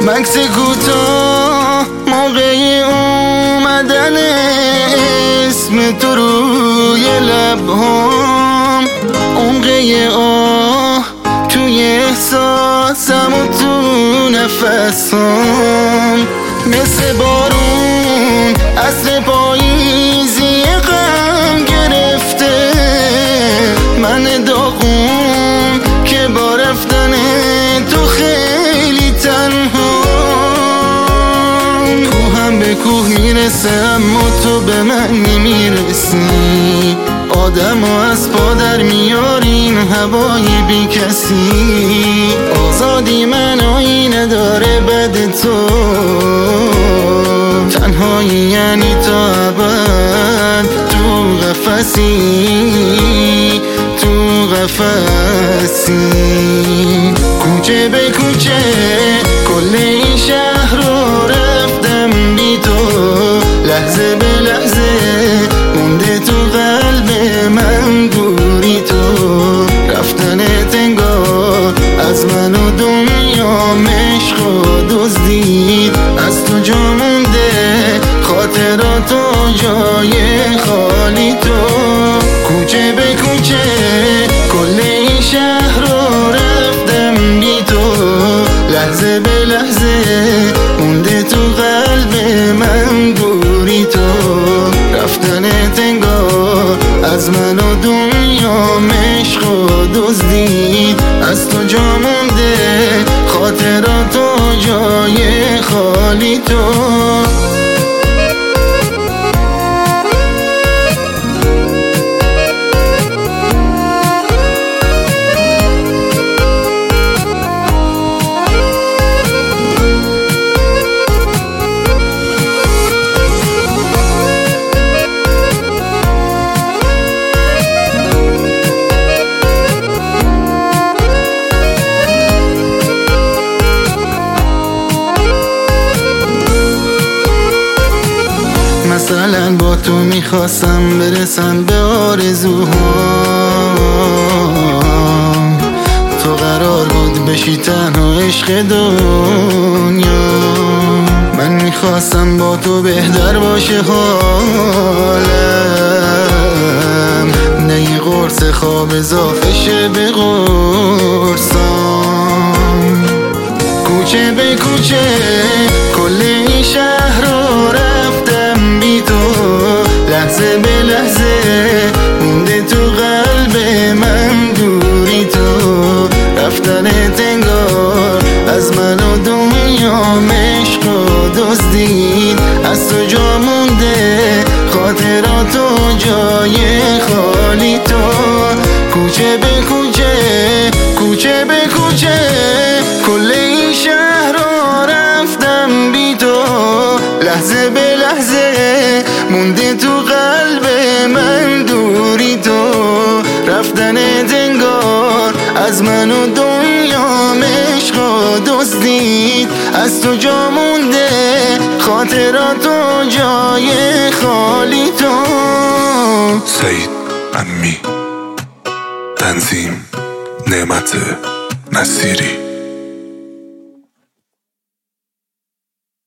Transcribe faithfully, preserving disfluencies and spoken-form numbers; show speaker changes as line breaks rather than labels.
مکس کوتاه موقع اومدن اسم تو روی لبهام، عمقه آه توی احساسم و تو نفسام، مثل بارون عصر پاییزی غم گرفته من داغون که با رفتن تو خیلی تنها. کوهم به کوه میرسه اما تو به من نمیرسی، آدم و از پا در میارین هوایی بی کسی. آزادی من آینه داره بد تو، تنهایی یعنی تا ابد تو قفسی، تو قفسی. کوچه به کوچه کل این شهر رو رفتم بی تو، لحظه به لحظه مونده تو قلب من دوری تو. رفتنت انگار از من و دنیام عشق و دزدید، از تو جا مونده خاطرات و جای خالی تو. کوچه به کوچه کل این شهر رو رفتم بی تو، لحظه به لحظه مونده تو قلب من دوری تو. رفتنت انگار از من و دنیام عشق و دزدید، از تو جا مونده خاطرات و جای خالی تو. مثلا با تو میخواستم برسم به آرزوهام، تو قرار بود بشی تنها عشق دنیا. من میخواستم با تو بهتر باشه حالم، نه یه قرص خواب اضافه شه به قرصام. کوچه به کوچه کل این شهر رو رفتم بی تو، لحظه به لحظه مونده تو قلب من دوری تو. رفتنت انگار از من و دنیام عشق و دزدید، از تو جا مونده خاطرات و جای خالی تو. کوچه به کوچه کوچه به کوچه کل این شهر رو رفتم بی تو، لحظه به لحظه مونده تو قلب من دوری تو. رفتنت انگار از من و دنیام عشق و دزدید، از تو جا مونده خاطرات و جای خالی تو.
سعید امی، تنظیم نعمت نصیری.